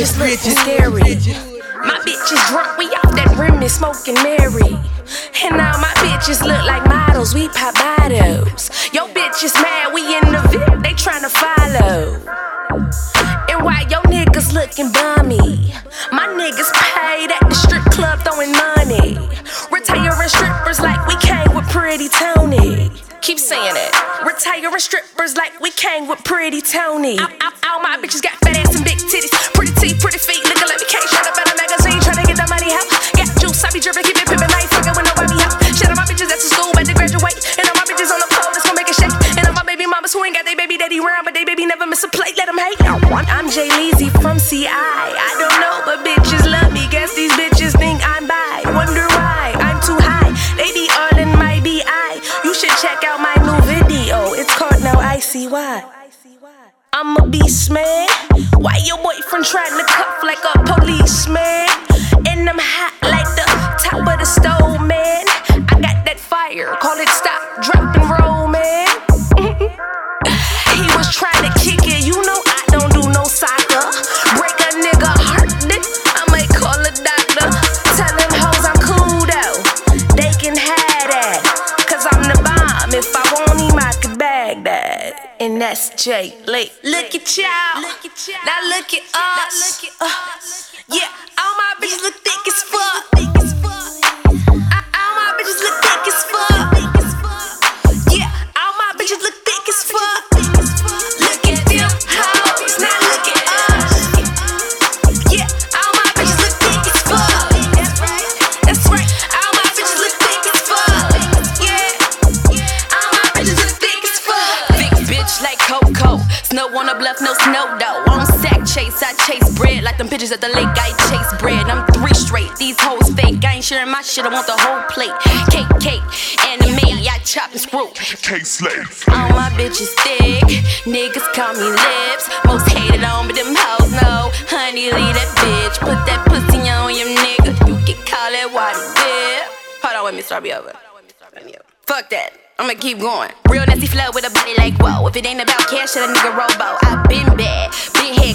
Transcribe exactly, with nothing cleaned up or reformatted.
bitches looking scary. My bitch is drunk, we off that Remy smoking Mary. And now my bitches look like models, we pop bottles. Yo bitch is mad, we in the V I P, they tryna follow. And why yo niggas looking bummy? My niggas paid at the strip club throwing money. Retiring strippers like we came with Pretty Tony. Keep saying it. Retiring strippers like we came with Pretty Tony. All, all, all my bitches got fat ass and big titties. Pretty teeth, pretty feet, looking like we can't shut up in a magazine. Tryna get the money out. Got juice, I be drippin', keep it pimpin', I ain't fuckin' with nobody out. Shit on my bitches at the school, about to graduate. And all my bitches on the pole, that's gon' make it shake. And all my baby mamas who ain't got they baby daddy round, but they baby never miss a plate, let them hate. I'm Jay Leezy from C I. I don't know, but bitches love me. Guess these bitches think I'm bi. Wonder why I'm too high. They be all in my B I. You should check out my new video. It's called Now I See Why. I'm a beast, man. Why your boyfriend trying to cuff like a policeman? And I'm hot like the top of the stove, man. I got that fire, call it stop, drop, and roll, man. He was trying to kick it, you know I don't do no soccer. Break a nigga heart, then I might call a doctor. Tell them hoes I'm cool though, they can have that. Cause I'm the bomb, if I want him I can bag that. And that's Jay Lee. Look at y'all, now look at us. Uh, yeah, all my bitches look thick as fuck. All my bitches look thick as fuck. Yeah, all my bitches look thick as fuck. Look at them hoes, now look at us. Yeah, all my bitches look thick as fuck. That's right, all my bitches look thick as fuck. Yeah, all my bitches look thick as fuck. Big bitch like Coco, snow on a bluff, no snow though. On sack chase, I chase bread like them bitches at the lake. I chase bread, I'm three straight. These hoes fake, I ain't sharing my shit. I want the whole plate. Cake, cake, anime, I chop and screw. K-Slave. All my bitches thick, niggas call me lips. Most hated on, but them hoes know. Honey, leave that bitch. Put that pussy on your nigga. You can call that water dip. Hold on, wait me, start me over. Fuck that. I'ma keep going. Real nasty flow with a body like whoa. If it ain't about cash, shit a nigga robo. I been bad, been head